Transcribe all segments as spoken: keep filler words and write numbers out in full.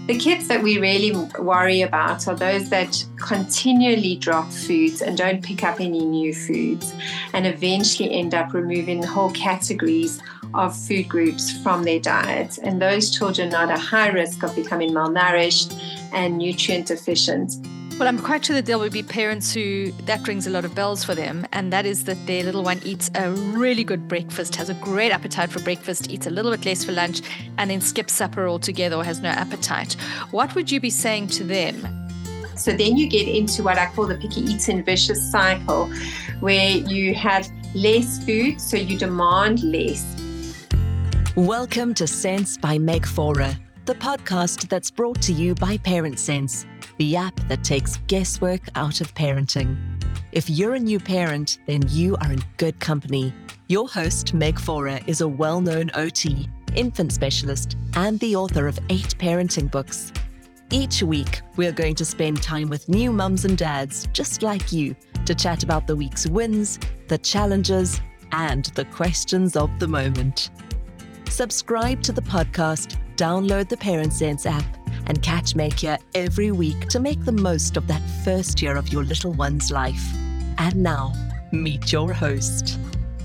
The kids that we really worry about are those that continually drop foods and don't pick up any new foods and eventually end up removing whole categories of food groups from their diet. And those children are at a high risk of becoming malnourished and nutrient deficient. Well, I'm quite sure that there will be parents who that rings a lot of bells for them, and that is that their little one eats a really good breakfast, has a great appetite for breakfast, eats a little bit less for lunch, and then skips supper altogether or has no appetite. What would you be saying to them? So then you get into what I call the picky eating vicious cycle, where you have less food, so you demand less. Welcome to Sense by Meg Fora, the podcast that's brought to you by Parent Sense, the app that takes guesswork out of parenting. If you're a new parent, then you are in good company. Your host, Meg Fora, is a well-known O T, infant specialist, and the author of eight parenting books. Each week, we're going to spend time with new mums and dads, just like you, to chat about the week's wins, the challenges, and the questions of the moment. Subscribe to the podcast, download the Parent Sense app, and catch Meg here every week to make the most of that first year of your little one's life. And now, meet your host.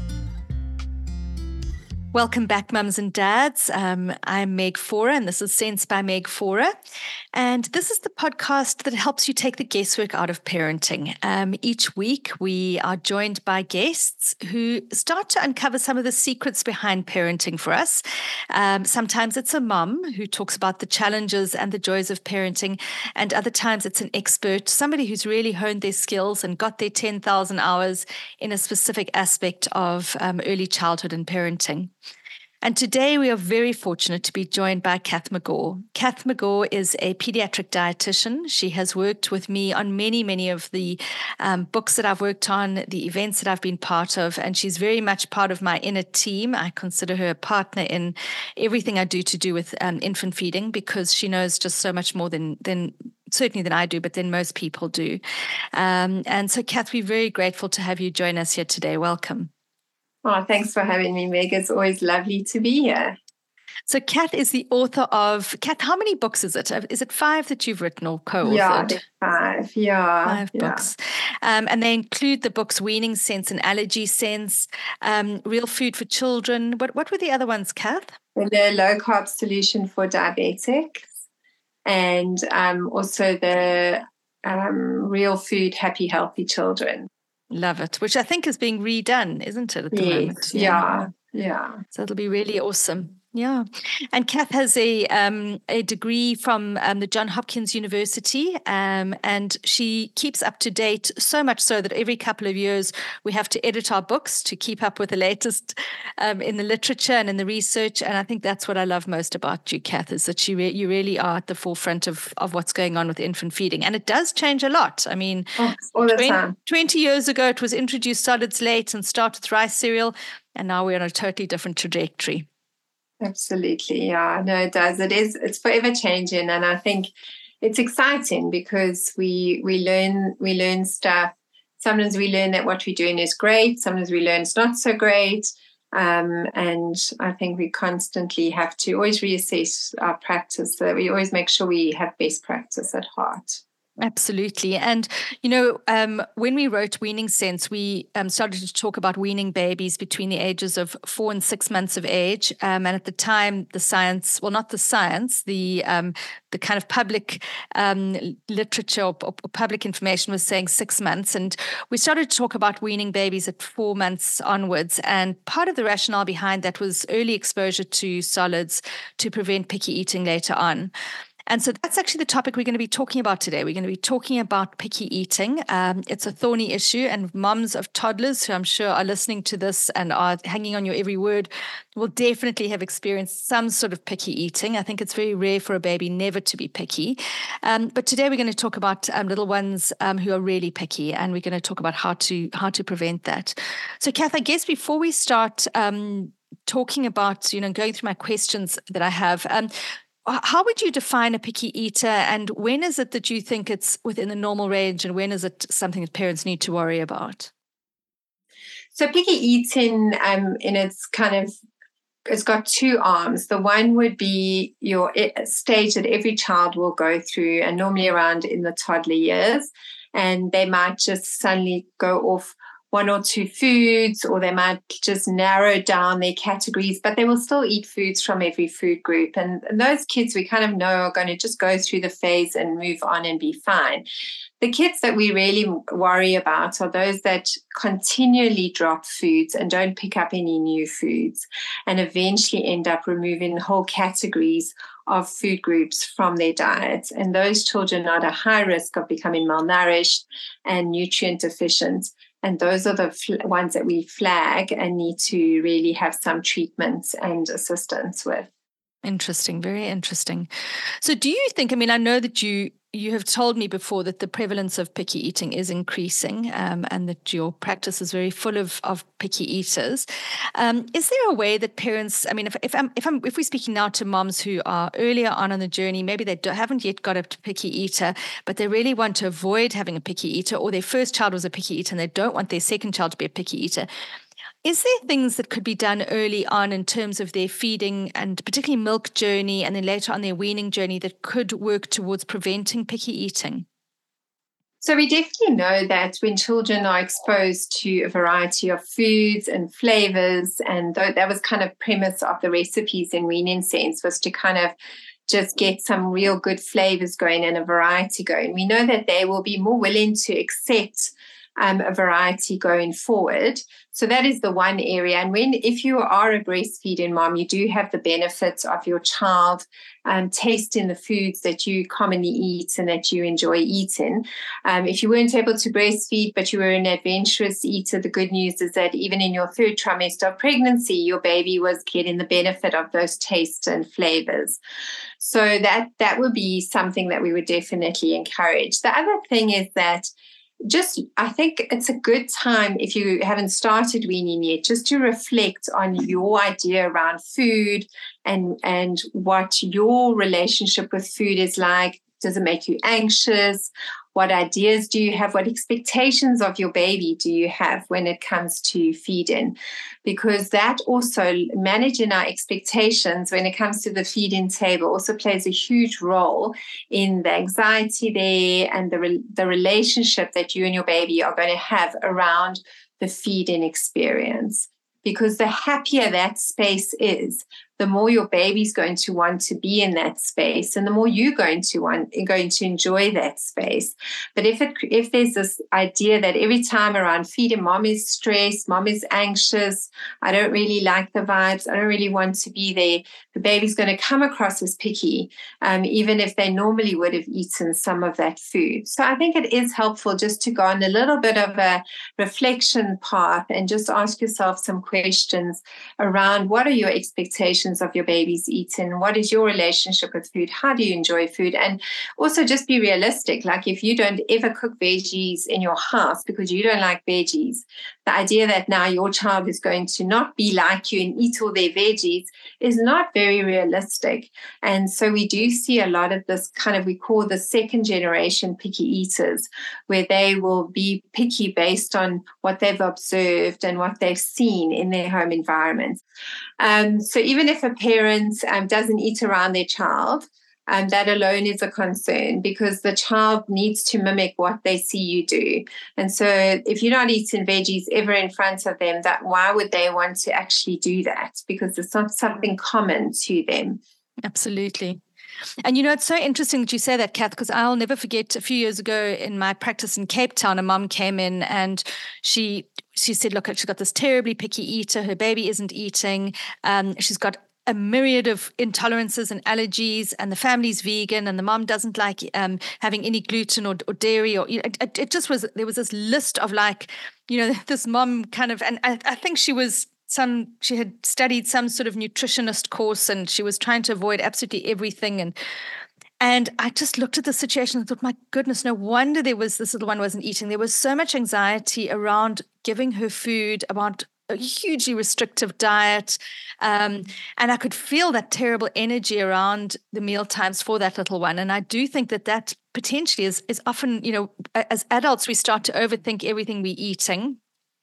Welcome back, mums and dads. Um, I'm Meg Fora, and this is Sense by Meg Fora. And this is the podcast that helps you take the guesswork out of parenting. Um, each week, we are joined by guests who start to uncover some of the secrets behind parenting for us. Um, sometimes it's a mum who talks about the challenges and the joys of parenting, and other times it's an expert, somebody who's really honed their skills and got their ten thousand hours in a specific aspect of um, early childhood and parenting. And today we are very fortunate to be joined by Kath McGaw. Kath McGaw is a pediatric dietitian. She has worked with me on many, many of the um, books that I've worked on, the events that I've been part of, and she's very much part of my inner team. I consider her a partner in everything I do to do with um, infant feeding, because she knows just so much more than than certainly than I do, but than most people do. Um, and so, Kath, we're very grateful to have you join us here today. Welcome. Oh, thanks for having me, Meg. It's always lovely to be here. So Kath is the author of, Kath, how many books is it? Is it five that you've written or co-authored? Yeah, five, yeah. Five yeah. books. Um, and they include the books Weaning Sense and Allergy Sense, um, Real Food for Children. What, what were the other ones, Kath? The low-carb solution for diabetics, and um, also the um, Real Food, Happy, Healthy Children. Love it, which I think is being redone, isn't it, at the yes, moment? Yeah, yeah. yeah. So it'll be really awesome. Yeah. And Kath has a um, a degree from um, the Johns Hopkins University, um, and she keeps up to date, so much so that every couple of years we have to edit our books to keep up with the latest um, in the literature and in the research. And I think that's what I love most about you, Kath, is that you, re- you really are at the forefront of, of what's going on with infant feeding. And it does change a lot. I mean, oh, all the twenty, time. twenty years ago, it was introduced solids late and start with rice cereal, and now we're on a totally different trajectory. Absolutely. Yeah, no, it does. It is, it's forever changing. And I think it's exciting because we, we learn, we learn stuff. Sometimes we learn that what we're doing is great. Sometimes we learn it's not so great. Um, and I think we constantly have to always reassess our practice, so that we always make sure we have best practice at heart. Absolutely. And, you know, um, when we wrote Weaning Sense, we um, started to talk about weaning babies between the ages of four and six months of age. Um, and at the time, the science, well, not the science, the um, the kind of public um, literature or, or public information was saying six months. And we started to talk about weaning babies at four months onwards. And part of the rationale behind that was early exposure to solids to prevent picky eating later on. And so that's actually the topic we're going to be talking about today. We're going to be talking about picky eating. Um, it's a thorny issue, and mums of toddlers who I'm sure are listening to this and are hanging on your every word will definitely have experienced some sort of picky eating. I think it's very rare for a baby never to be picky. Um, but today we're going to talk about um, little ones um, who are really picky, and we're going to talk about how to how to prevent that. So, Kath, I guess before we start um, talking about, you know, going through my questions that I have, um, how would you define a picky eater, and when is it that you think it's within the normal range, and when is it something that parents need to worry about? So picky eating um, in its kind of it's got two arms. The one would be your stage that every child will go through, and normally around in the toddler years, and they might just suddenly go off one or two foods, or they might just narrow down their categories, but they will still eat foods from every food group. And, and those kids we kind of know are going to just go through the phase and move on and be fine. The kids that we really worry about are those that continually drop foods and don't pick up any new foods, and eventually end up removing whole categories of food groups from their diets. And those children are at a high risk of becoming malnourished and nutrient deficient. And those are the fl- ones that we flag and need to really have some treatments and assistance with. Interesting, very interesting. So do you think, I mean, I know that you you have told me before that the prevalence of picky eating is increasing, um, and that your practice is very full of, of picky eaters. Um, is there a way that parents, I mean, if if I'm if I'm if we're speaking now to moms who are earlier on in the journey, maybe they don't, haven't yet got a picky eater, but they really want to avoid having a picky eater, or their first child was a picky eater and they don't want their second child to be a picky eater. Is there things that could be done early on in terms of their feeding and particularly milk journey, and then later on their weaning journey, that could work towards preventing picky eating? So we definitely know that when children are exposed to a variety of foods and flavors, and that was kind of premise of the recipes in Weaning Sense, was to kind of just get some real good flavors going and a variety going. We know that they will be more willing to accept Um, a variety going forward. So that is the one area. And when, if you are a breastfeeding mom, you do have the benefits of your child um, tasting the foods that you commonly eat and that you enjoy eating. Um, if you weren't able to breastfeed, but you were an adventurous eater, the good news is that even in your third trimester of pregnancy, your baby was getting the benefit of those tastes and flavors. So that, that would be something that we would definitely encourage. The other thing is that Just, I think it's a good time, if you haven't started weaning yet, just to reflect on your idea around food and, and what your relationship with food is like. Does it make you anxious? What ideas do you have? What expectations of your baby do you have when it comes to feeding? Because that also, managing our expectations when it comes to the feeding table, also plays a huge role in the anxiety there and the, re- the relationship that you and your baby are going to have around the feeding experience. Because the happier that space is, the more your baby's going to want to be in that space, and the more you're going to want going to enjoy that space. But if it if there's this idea that every time around feeding, mom is stressed, mom is anxious, I don't really like the vibes, I don't really want to be there, the baby's going to come across as picky, um, even if they normally would have eaten some of that food. So I think it is helpful just to go on a little bit of a reflection path and just ask yourself some questions around what are your expectations of your baby's eating? What is your relationship with food? How do you enjoy food? And also just be realistic. Like if you don't ever cook veggies in your house because you don't like veggies, the idea that now your child is going to not be like you and eat all their veggies is not very realistic. And so we do see a lot of this kind of, we call the second generation picky eaters, where they will be picky based on what they've observed and what they've seen in their home environment. Um, so even if a parent um, doesn't eat around their child, Um, that alone is a concern, because the child needs to mimic what they see you do. And so if you're not eating veggies ever in front of them, that why would they want to actually do that? Because it's not something common to them. Absolutely. And, you know, it's so interesting that you say that, Kath, because I'll never forget a few years ago in my practice in Cape Town, a mom came in and she she said, look, she's got this terribly picky eater. Her baby isn't eating. Um, she's got a myriad of intolerances and allergies, and the family's vegan, and the mom doesn't like um, having any gluten or, or dairy, or you know, it, it just was, there was this list of like, you know, this mom kind of, and I, I think she was some, she had studied some sort of nutritionist course, and she was trying to avoid absolutely everything. And And I just looked at the situation and thought, my goodness, no wonder there was, this little one wasn't eating. There was so much anxiety around giving her food, about a hugely restrictive diet. Um, and I could feel that terrible energy around the meal times for that little one. And I do think that that potentially is, is often, you know, as adults, we start to overthink everything we're eating.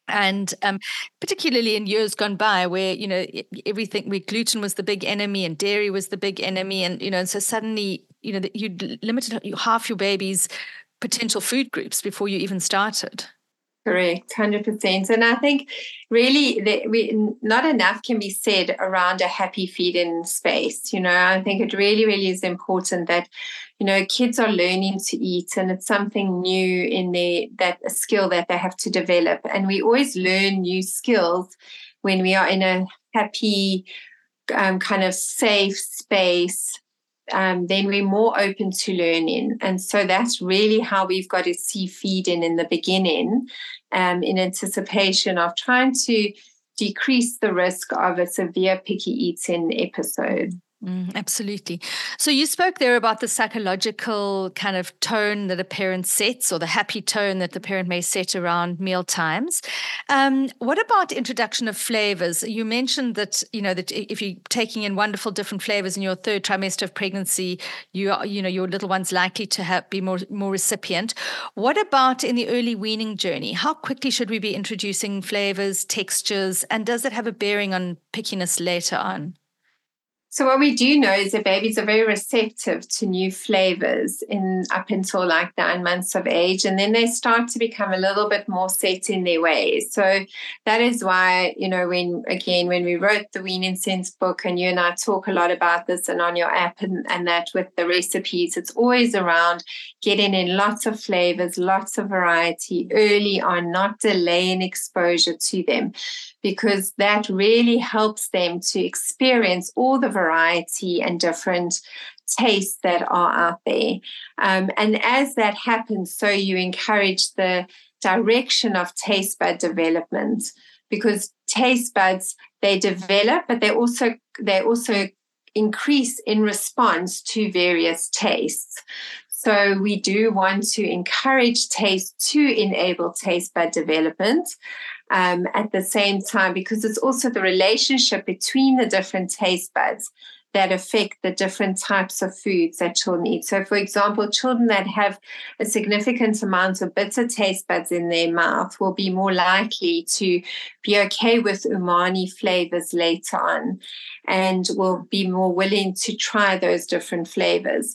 And um, particularly in years gone by where, you know, everything, where gluten was the big enemy and dairy was the big enemy. And, you know, and so suddenly, you know, you limited half your baby's potential food groups before you even started. Correct, one hundred percent. And I think really that we, not enough can be said around a happy feeding space. You know, I think it really, really is important that, you know, kids are learning to eat, and it's something new in their, that a skill that they have to develop. And we always learn new skills when we are in a happy, um, kind of safe space. Um, then we're more open to learning. And so that's really how we've got to see feeding in the beginning, um, in anticipation of trying to decrease the risk of a severe picky eating episode. Mm, absolutely. So you spoke there about the psychological kind of tone that a parent sets, or the happy tone that the parent may set around meal times. Um, what about introduction of flavors? You mentioned that, you know, that if you're taking in wonderful different flavors in your third trimester of pregnancy, you are, you know, your little one's likely to have, be more, more recipient. What about in the early weaning journey? How quickly should we be introducing flavors, textures, and does it have a bearing on pickiness later on? So what we do know is that babies are very receptive to new flavors in up until like nine months of age, and then they start to become a little bit more set in their ways. So that is why, you know, when again when we wrote the Weaning Sense book, and you and I talk a lot about this, and on your app and, and that with the recipes, it's always around getting in lots of flavors, lots of variety early on, not delaying exposure to them, because that really helps them to experience all the variety and different tastes that are out there. Um, and as that happens, so you encourage the direction of taste bud development, because taste buds, they develop, but they also they also increase in response to various tastes. So we do want to encourage taste to enable taste bud development. Um, at the same time, because it's also the relationship between the different taste buds that affect the different types of foods that children eat. So, for example, children that have a significant amount of bitter taste buds in their mouth will be more likely to be okay with umami flavors later on, and will be more willing to try those different flavors.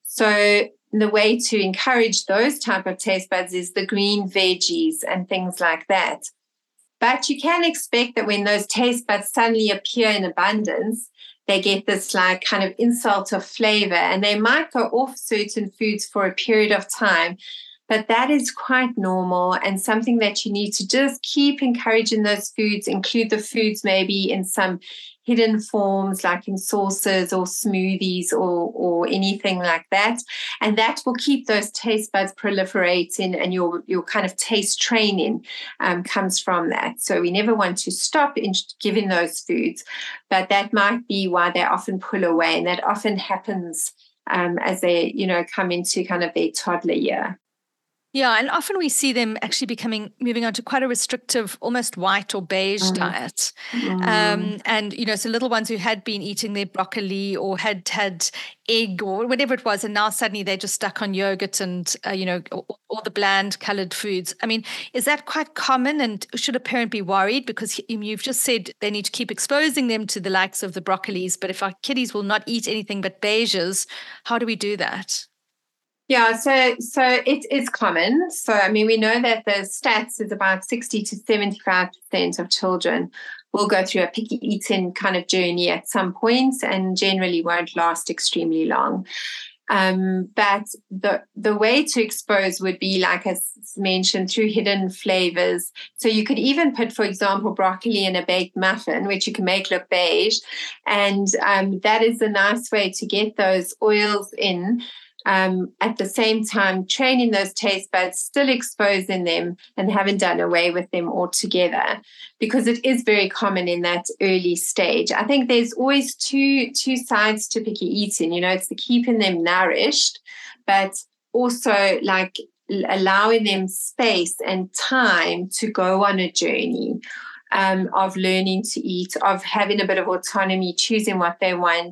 So the way to encourage those type of taste buds is the green veggies and things like that. But you can expect that when those taste buds suddenly appear in abundance, they get this like kind of insult of flavor, and they might go off certain foods for a period of time. But that is quite normal, and something that you need to just keep encouraging those foods, include the foods maybe in some hidden forms, like in sauces or smoothies or, or anything like that. And that will keep those taste buds proliferating, and your, your kind of taste training um, comes from that. So we never want to stop in giving those foods, but that might be why they often pull away. And that often happens um, as they, you know, come into kind of their toddler year. Yeah, and often we see them actually becoming, moving on to quite a restrictive, almost white or beige mm. diet. Mm. Um, and, you know, so little ones who had been eating their broccoli or had had egg or whatever it was, and now suddenly they're just stuck on yogurt and, uh, you know, all, all the bland colored foods. I mean, is that quite common, and should a parent be worried? Because you've just said they need to keep exposing them to the likes of the broccolis, but if our kiddies will not eat anything but beiges, how do we do that? Yeah, so so it is common. So, I mean, we know that the stats is about sixty to seventy-five percent of children will go through a picky eating kind of journey at some point, and generally won't last extremely long. Um, but the the way to expose would be, like as mentioned, through hidden flavors. So you could even put, for example, broccoli in a baked muffin, which you can make look beige. And um, that is a nice way to get those oils in. Um, at the same time, training those taste buds, still exposing them, and haven't done away with them altogether, because it is very common in that early stage. I think there's always two two sides to picky eating. You know, it's the keeping them nourished, but also like allowing them space and time to go on a journey um, of learning to eat, of having a bit of autonomy, choosing what they want.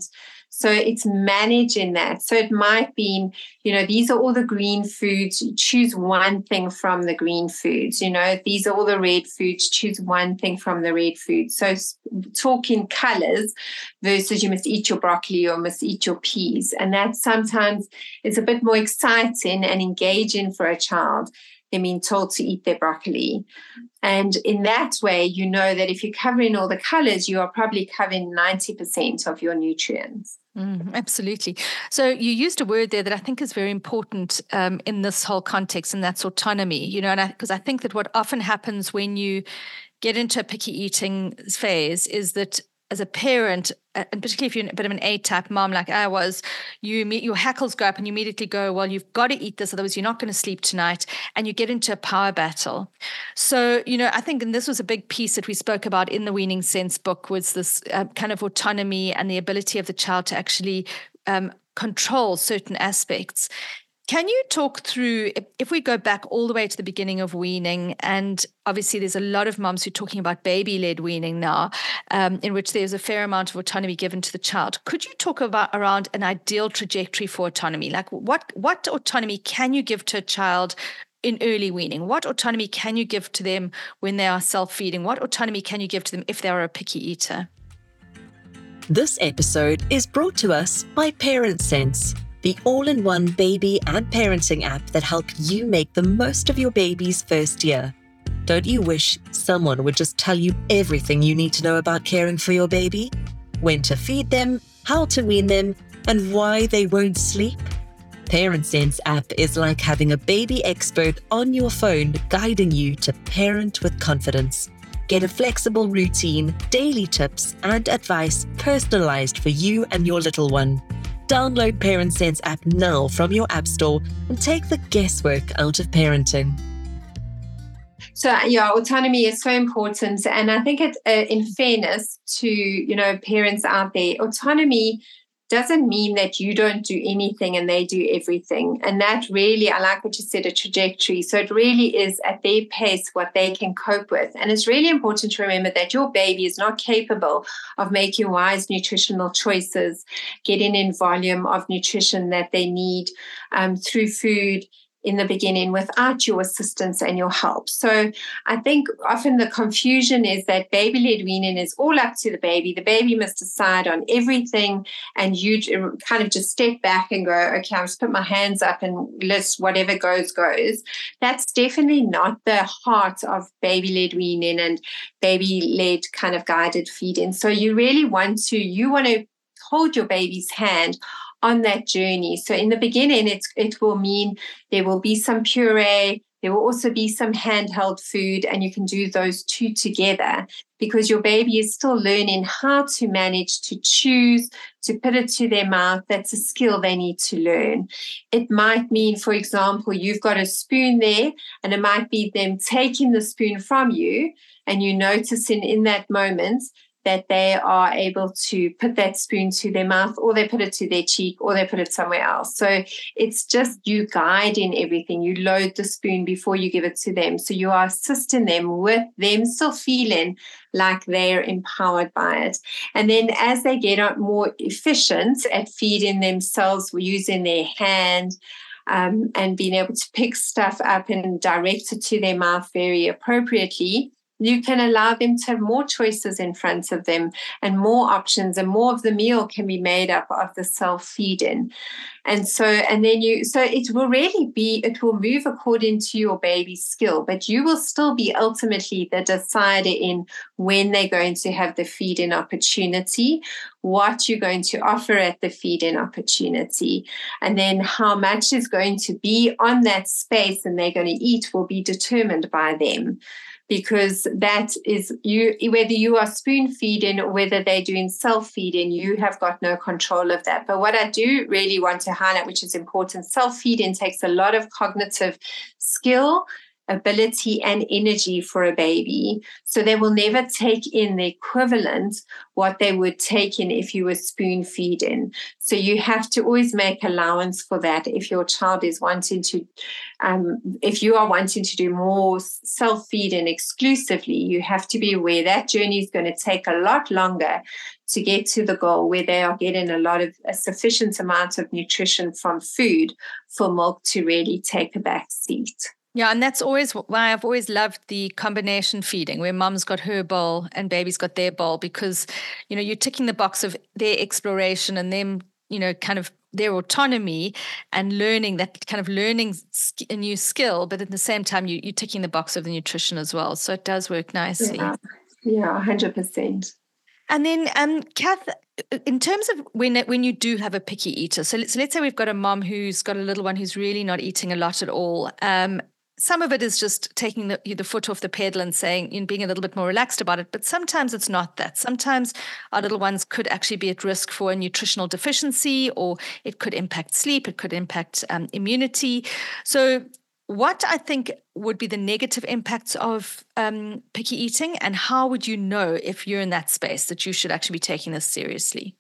So it's managing that. So it might be, you know, these are all the green foods. Choose one thing from the green foods. You know, these are all the red foods. Choose one thing from the red foods. So talking colors versus you must eat your broccoli or must eat your peas. And that sometimes is a bit more exciting and engaging for a child than being told to eat their broccoli. And in that way, you know that if you're covering all the colors, you are probably covering ninety percent of your nutrients. Mm, absolutely. So you used a word there that I think is very important um, in this whole context, and that's autonomy. You know, and because I, I think that what often happens when you get into a picky eating phase is that as a parent, and particularly if you're a bit of an A-type mom like I was, you your hackles go up and you immediately go, well, you've got to eat this, otherwise you're not going to sleep tonight, and you get into a power battle. So, you know, I think, and this was a big piece that we spoke about in the Weaning Sense book, was this uh, kind of autonomy and the ability of the child to actually um, control certain aspects. Can you talk through, if we go back all the way to the beginning of weaning, and obviously there's a lot of moms who are talking about baby-led weaning now, um, in which there's a fair amount of autonomy given to the child. Could you talk about around an ideal trajectory for autonomy? Like what, what autonomy can you give to a child in early weaning? What autonomy can you give to them when they are self-feeding? What autonomy can you give to them if they are a picky eater? This episode is brought to us by ParentSense, the all-in-one baby and parenting app that helps you make the most of your baby's first year. Don't you wish someone would just tell you everything you need to know about caring for your baby? When to feed them, how to wean them, and why they won't sleep? ParentSense app is like having a baby expert on your phone guiding you to parent with confidence. Get a flexible routine, daily tips, and advice personalized for you and your little one. Download ParentSense app now from your app store and take the guesswork out of parenting. So, yeah, autonomy is so important. And I think it, uh, in fairness to, you know, parents out there, autonomy doesn't mean that you don't do anything and they do everything. And that really, I like what you said, a trajectory. So it really is at their pace what they can cope with. And it's really important to remember that your baby is not capable of making wise nutritional choices, getting in volume of nutrition that they need um, through food in the beginning without your assistance and your help. So I think often the confusion is that baby-led weaning is all up to the baby. The baby must decide on everything, and you kind of just step back and go, okay, I'll just put my hands up and list whatever goes, goes. That's definitely not the heart of baby-led weaning and baby-led kind of guided feeding. So you really want to, you want to hold your baby's hand on that journey. So in the beginning, it's, it will mean there will be some puree, there will also be some handheld food, and you can do those two together because your baby is still learning how to manage to choose, to put it to their mouth. That's a skill they need to learn. It might mean, for example, you've got a spoon there, and it might be them taking the spoon from you, and you noticing in that moment that they are able to put that spoon to their mouth, or they put it to their cheek, or they put it somewhere else. So it's just you guiding everything. You load the spoon before you give it to them. So you are assisting them with them still feeling like they're empowered by it. And then as they get more efficient at feeding themselves using their hand, um, and being able to pick stuff up and direct it to their mouth very appropriately, you can allow them to have more choices in front of them and more options, and more of the meal can be made up of the self-feeding. And so, and then you, so it will really be, it will move according to your baby's skill, but you will still be ultimately the decider in when they're going to have the feeding opportunity, what you're going to offer at the feeding opportunity, and then how much is going to be on that space and they're going to eat will be determined by them. Because that is you, whether you are spoon feeding or whether they're doing self-feeding, you have got no control of that. But what I do really want to highlight, which is important, self-feeding takes a lot of cognitive skill, ability and energy for a baby. So they will never take in the equivalent what they would take in if you were spoon feeding. So you have to always make allowance for that if your child is wanting to, um, if you are wanting to do more self-feeding exclusively, you have to be aware that journey is going to take a lot longer to get to the goal where they are getting a lot of a sufficient amount of nutrition from food for milk to really take a back seat. Yeah, and that's always why I've always loved the combination feeding, where mom's got her bowl and baby's got their bowl, because, you know, you're ticking the box of their exploration and them, you know, kind of their autonomy and learning that kind of learning a new skill, but at the same time, you, you're ticking the box of the nutrition as well. So it does work nicely. Yeah, yeah, one hundred percent. And then, um, Kath, in terms of when when you do have a picky eater, so let's, so let's say we've got a mom who's got a little one who's really not eating a lot at all. Um, some of it is just taking the, the foot off the pedal and saying, you know, being a little bit more relaxed about it. But sometimes it's not that. Sometimes our little ones could actually be at risk for a nutritional deficiency, or it could impact sleep. It could impact um, immunity. So what I think would be the negative impacts of um, picky eating, and how would you know if you're in that space that you should actually be taking this seriously?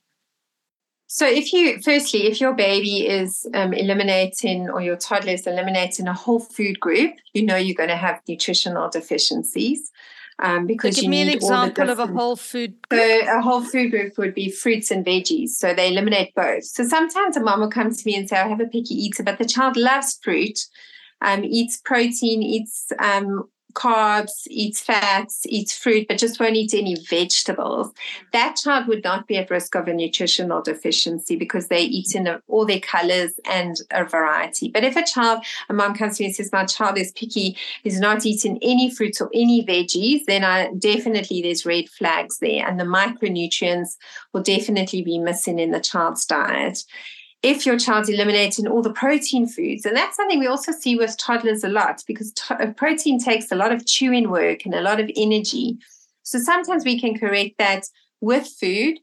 So if you, firstly, if your baby is um, eliminating, or your toddler is eliminating a whole food group, you know you're going to have nutritional deficiencies. Um, because so give you me need an example all of a whole food group. So a whole food group would be fruits and veggies. So they eliminate both. So sometimes a mom will come to me and say, I have a picky eater, but the child loves fruit. Um, eats protein, eats um, carbs, eats fats, eats fruit, but just won't eat any vegetables. That child would not be at risk of a nutritional deficiency because they eat in a, all their colors and a variety. But if a child, a mom comes to me and says, my child is picky, is not eating any fruits or any veggies, then I definitely there's red flags there. And the micronutrients will definitely be missing in the child's diet. If your child's eliminating all the protein foods, and that's something we also see with toddlers a lot, because to- protein takes a lot of chewing work and a lot of energy. So sometimes we can correct that with food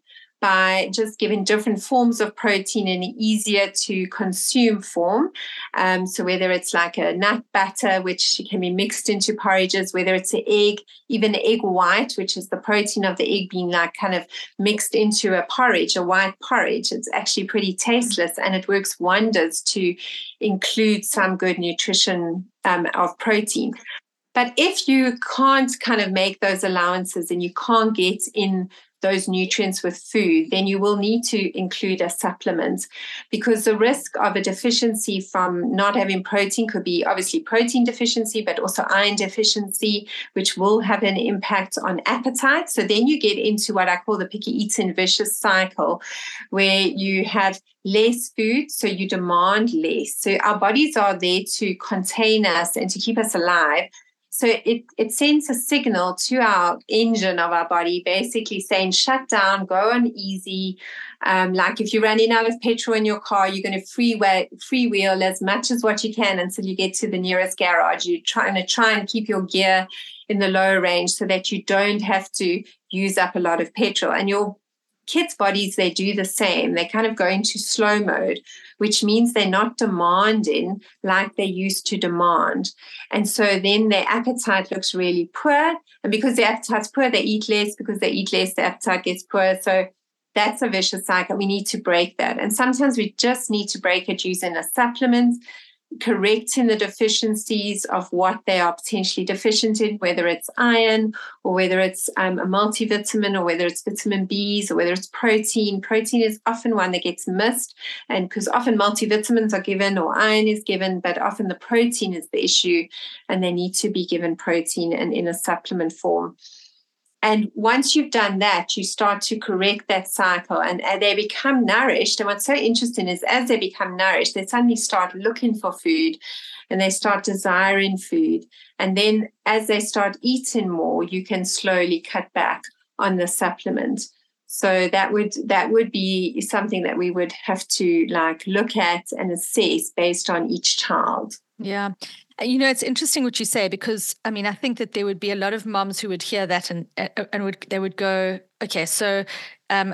by just giving different forms of protein in an easier to consume form. Um, so whether it's like a nut butter, which can be mixed into porridges, whether it's an egg, even egg white, which is the protein of the egg being like kind of mixed into a porridge, a white porridge. It's actually pretty tasteless, and it works wonders to include some good nutrition um, of protein. But if you can't kind of make those allowances and you can't get in those nutrients with food, then you will need to include a supplement, because the risk of a deficiency from not having protein could be obviously protein deficiency, but also iron deficiency, which will have an impact on appetite. So then you get into what I call the picky eating vicious cycle, where you have less food, so you demand less. So our bodies are there to contain us and to keep us alive. So it, it sends a signal to our engine of our body, basically saying, shut down, go on easy. Um, like if you're running out of petrol in your car, you're going to freeway, freewheel as much as what you can until you get to the nearest garage. You're trying to try and keep your gear in the lower range so that you don't have to use up a lot of petrol. And your kids' bodies, they do the same. They kind of go into slow mode, which means they're not demanding like they used to demand. And so then their appetite looks really poor. And because their appetite's poor, they eat less. Because they eat less, their appetite gets poor. So that's a vicious cycle. We need to break that. And sometimes we just need to break it using a supplement, correcting the deficiencies of what they are potentially deficient in, whether it's iron or whether it's um, a multivitamin or whether it's vitamin B's or whether it's protein. Protein is often one that gets missed, and because often multivitamins are given or iron is given, but often the protein is the issue, and they need to be given protein and in a supplement form. And once you've done that, you start to correct that cycle, and they become nourished. And what's so interesting is as they become nourished, they suddenly start looking for food and they start desiring food. And then as they start eating more, you can slowly cut back on the supplement. So that would that would be something that we would have to like look at and assess based on each child. Yeah. You know, it's interesting what you say, because, I mean, I think that there would be a lot of moms who would hear that and and would they would go, okay, so um,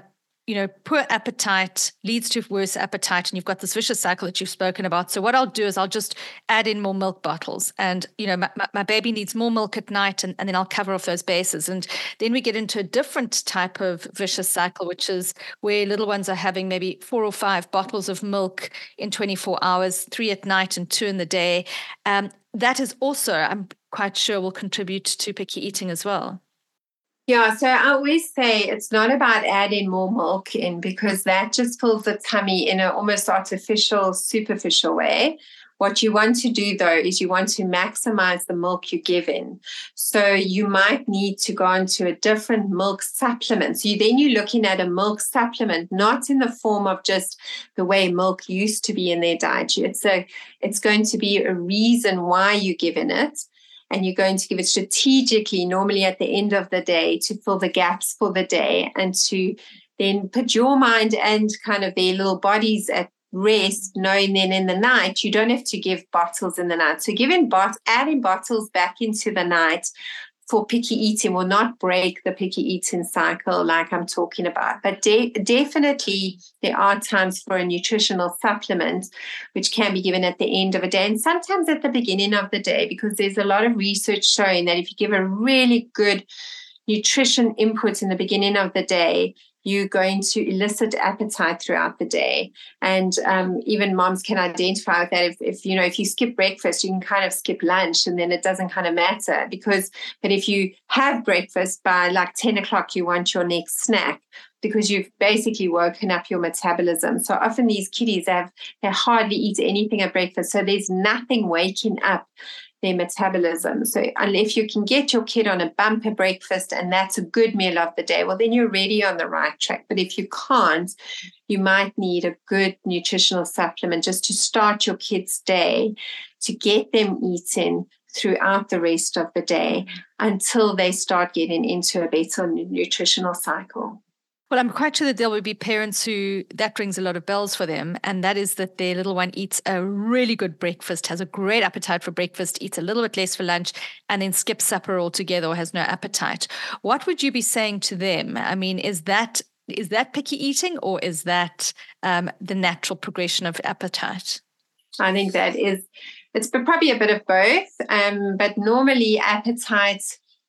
you know, poor appetite leads to worse appetite, and you've got this vicious cycle that you've spoken about. So what I'll do is I'll just add in more milk bottles, and, you know, my, my baby needs more milk at night, and, and then I'll cover off those bases. And then we get into a different type of vicious cycle, which is where little ones are having maybe four or five bottles of milk in twenty-four hours, three at night and two in the day. Um, that is also, I'm quite sure, will contribute to picky eating as well. Yeah, so I always say it's not about adding more milk in, because that just fills the tummy in an almost artificial, superficial way. What you want to do, though, is you want to maximize the milk you give in. So you might need to go into a different milk supplement. So you, then you're looking at a milk supplement, not in the form of just the way milk used to be in their diet. It's a, it's going to be a reason why you're giving it. And you're going to give it strategically, normally at the end of the day, to fill the gaps for the day, and to then put your mind and kind of their little bodies at rest, knowing then in the night, you don't have to give bottles in the night. So giving bot- adding bottles back into the night for picky eating will not break the picky eating cycle like I'm talking about. But de- definitely there are times for a nutritional supplement which can be given at the end of a day, and sometimes at the beginning of the day, because there's a lot of research showing that if you give a really good nutrition input in the beginning of the day, you're going to elicit appetite throughout the day. And um, even moms can identify with that. If, if, you know, if you skip breakfast, you can kind of skip lunch, and then it doesn't kind of matter because, but if you have breakfast by like ten o'clock, you want your next snack because you've basically woken up your metabolism. So often these kiddies have, they hardly eat anything at breakfast. So there's nothing waking up their metabolism. So if you can get your kid on a bumper breakfast and that's a good meal of the day, well, then you're already on the right track. But if you can't, you might need a good nutritional supplement just to start your kid's day, to get them eating throughout the rest of the day until they start getting into a better nutritional cycle. Well, I'm quite sure that there will be parents who that rings a lot of bells for them, and that is that their little one eats a really good breakfast, has a great appetite for breakfast, eats a little bit less for lunch, and then skips supper altogether or has no appetite. What would you be saying to them? I mean, is that is that picky eating, or is that um, the natural progression of appetite? I think that is, it's probably a bit of both, um, but normally appetite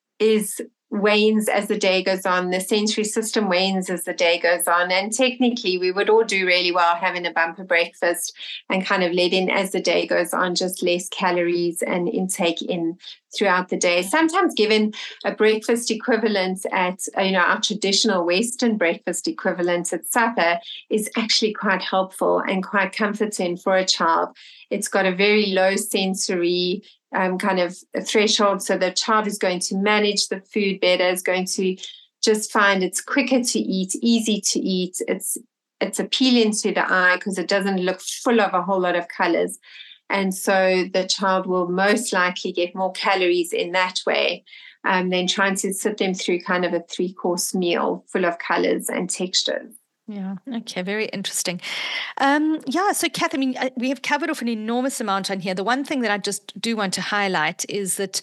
is wanes as the day goes on. The sensory system wanes as the day goes on. And technically, we would all do really well having a bumper breakfast and kind of let in as the day goes on, just less calories and intake in throughout the day. Sometimes given a breakfast equivalent at, you know, our traditional Western breakfast equivalent at supper is actually quite helpful and quite comforting for a child. It's got a very low sensory Um, kind of a threshold, so the child is going to manage the food better, is going to just find it's quicker to eat, easy to eat. It's it's appealing to the eye because it doesn't look full of a whole lot of colors. And so the child will most likely get more calories in that way um, than trying to sit them through kind of a three-course meal full of colors and textures. Yeah. Okay. Very interesting. Um, yeah. So, Kath, I mean, we have covered off an enormous amount on here. The one thing that I just do want to highlight is that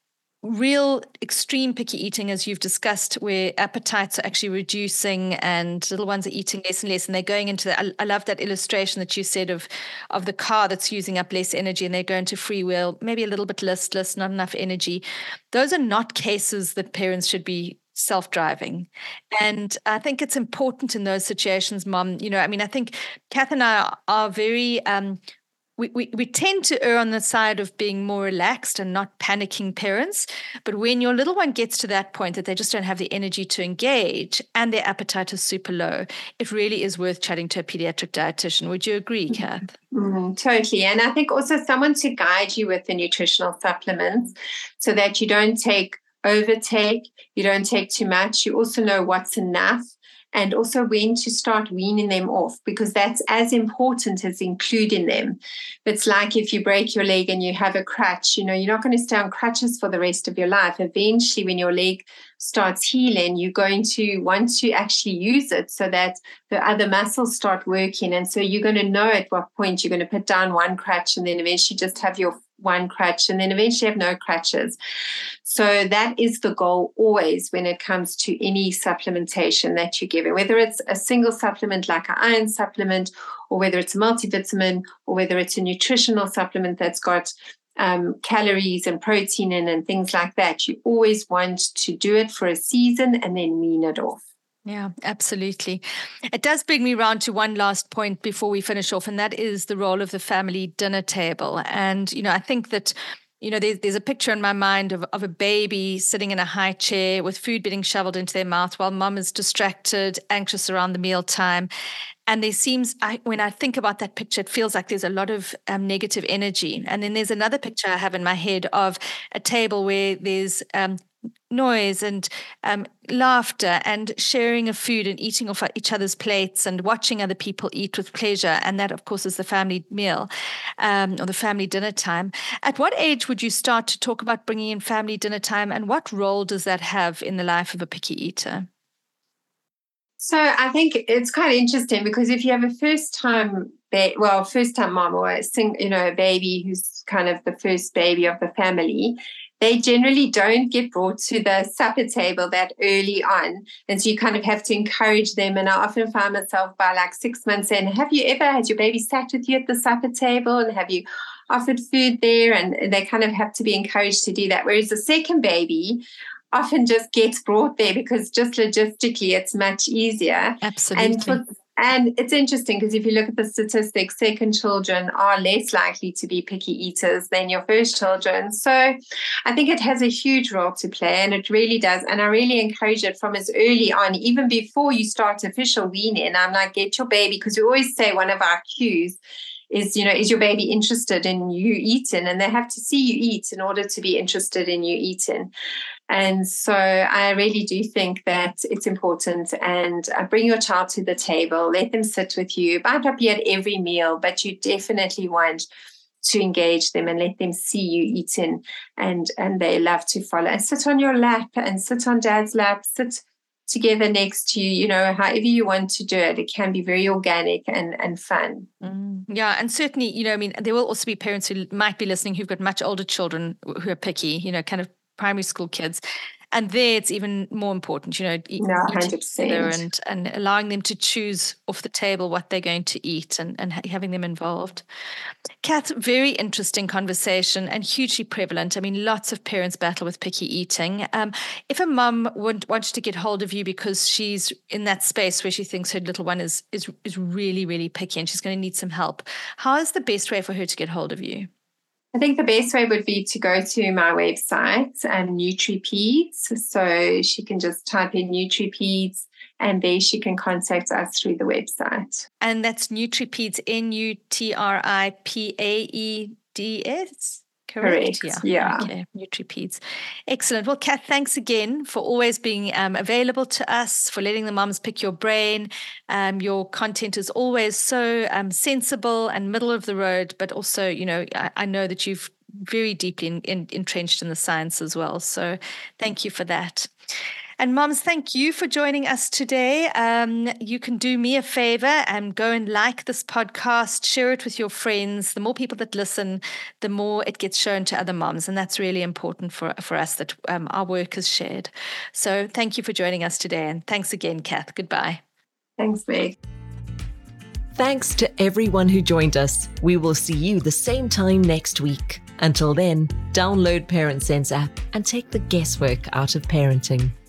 real extreme picky eating, as you've discussed, where appetites are actually reducing and little ones are eating less and less, and they're going into the, I, I love that illustration that you said of of the car that's using up less energy and they're going to freewheel, maybe a little bit listless, not enough energy. Those are not cases that parents should be self-driving. And I think it's important in those situations, Mom, you know, I mean, I think Kath and I are, are very, um, we, we, we tend to err on the side of being more relaxed and not panicking parents. But when your little one gets to that point that they just don't have the energy to engage and their appetite is super low, it really is worth chatting to a pediatric dietitian. Would you agree, Kath? Mm, totally. And I think also someone to guide you with the nutritional supplements so that you don't take overtake, you don't take too much. You also know what's enough, and also when to start weaning them off, because that's as important as including them. It's like if you break your leg and you have a crutch, you know, you're not going to stay on crutches for the rest of your life. Eventually, when your leg starts healing, you're going to want to actually use it so that the other muscles start working. And so you're going to know at what point you're going to put down one crutch and then eventually just have your one crutch and then eventually have no crutches. So that is the goal always when it comes to any supplementation that you're giving, whether it's a single supplement like an iron supplement, or whether it's a multivitamin, or whether it's a nutritional supplement that's got um, calories and protein in and things like that. You always want to do it for a season and then wean it off. Yeah, absolutely. It does bring me round to one last point before we finish off, and that is the role of the family dinner table. And, you know, I think that, you know, there's, there's a picture in my mind of, of a baby sitting in a high chair with food being shoveled into their mouth while mum is distracted, anxious around the mealtime. And there seems, I, when I think about that picture, it feels like there's a lot of um, negative energy. And then there's another picture I have in my head of a table where there's um, noise and um, laughter and sharing of food and eating off each other's plates and watching other people eat with pleasure. And that, of course, is the family meal um, or the family dinner time. At what age would you start to talk about bringing in family dinner time, and what role does that have in the life of a picky eater? So I think it's quite interesting because if you have a first-time, ba- well, first-time mom or a sing, you know, a baby who's kind of the first baby of the family, they generally don't get brought to the supper table that early on. And so you kind of have to encourage them. And I often find myself by like six months saying, have you ever had your baby sat with you at the supper table, and have you offered food there? And they kind of have to be encouraged to do that. Whereas the second baby often just gets brought there because just logistically it's much easier. Absolutely. And, for, and it's interesting because if you look at the statistics, second children are less likely to be picky eaters than your first children. So I think it has a huge role to play, and it really does. And I really encourage it from as early on, even before you start official weaning. I'm like, get your baby, because we always say one of our cues is, you know, is your baby interested in you eating? And they have to see you eat in order to be interested in you eating. And so I really do think that it's important. And uh, bring your child to the table, let them sit with you. It might not be at every meal, but you definitely want to engage them and let them see you eating. And, and they love to follow. And sit on your lap and sit on dad's lap, sit together next to you, you know, however you want to do it. It can be very organic and, and fun. Mm, yeah. And certainly, you know, I mean, there will also be parents who might be listening who've got much older children who are picky, you know, kind of primary school kids. And there it's even more important, you know, eat, no, one hundred percent. Eating together and, and allowing them to choose off the table what they're going to eat, and, and having them involved. Kath, very interesting conversation and hugely prevalent. I mean, lots of parents battle with picky eating. Um, if a mum would, wants to get hold of you because she's in that space where she thinks her little one is, is, is really, really picky and she's going to need some help, how is the best way for her to get hold of you? I think the best way would be to go to my website and NutriPeds. So she can just type in NutriPeds and there she can contact us through the website. And that's NutriPeds, N U T R I P A E D S? Correct. Correct. Yeah. yeah. Okay. NutriPeds. Excellent. Well, Kath, thanks again for always being um, available to us, for letting the mums pick your brain. Um, your content is always so um, sensible and middle of the road, but also, you know, I, I know that you've very deeply in, in, entrenched in the science as well. So thank you for that. And moms, thank you for joining us today. Um, you can do me a favor and go and like this podcast, share it with your friends. The more people that listen, the more it gets shown to other moms. And that's really important for, for us that um, our work is shared. So thank you for joining us today. And thanks again, Kath. Goodbye. Thanks, Meg. Thanks to everyone who joined us. We will see you the same time next week. Until then, download Parent Sense app and take the guesswork out of parenting.